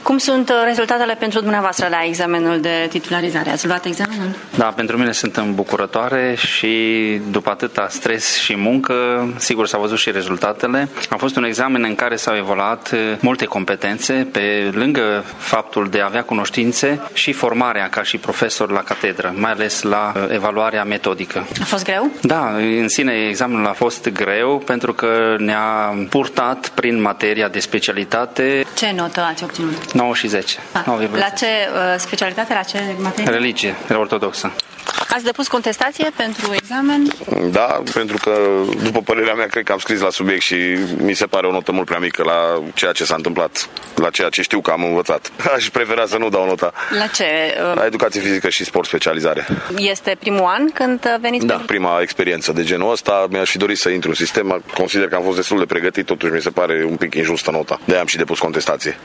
Cum sunt rezultatele pentru dumneavoastră la examenul de titularizare? Ați luat examenul? Da, pentru mine sunt îmbucurătoare și după atâta stres și muncă, sigur s-au văzut și rezultatele. A fost un examen în care s-au evaluat multe competențe, pe lângă faptul de a avea cunoștințe și formarea ca și profesor la catedră, mai ales la evaluarea metodică. A fost greu? Da, în sine examenul a fost greu pentru că ne-a purtat prin materia de specialitate. Ce notă ați obținut? 9 și 10. La ce specialitate, la ce materie? Religie ortodoxă. Ați depus contestație pentru examen? Da, pentru că, după părerea mea, cred că am scris la subiect și mi se pare o notă mult prea mică la ceea ce s-a întâmplat, la ceea ce știu că am învățat. Aș prefera să nu dau nota. La ce? La educație fizică și sport specializare. Este primul an când veniți? Da, prima experiență de genul ăsta. Mi-aș fi dorit să intru în sistem. Consider că am fost destul de pregătit, totuși mi se pare un pic injustă nota. De-aia am și depus contestație.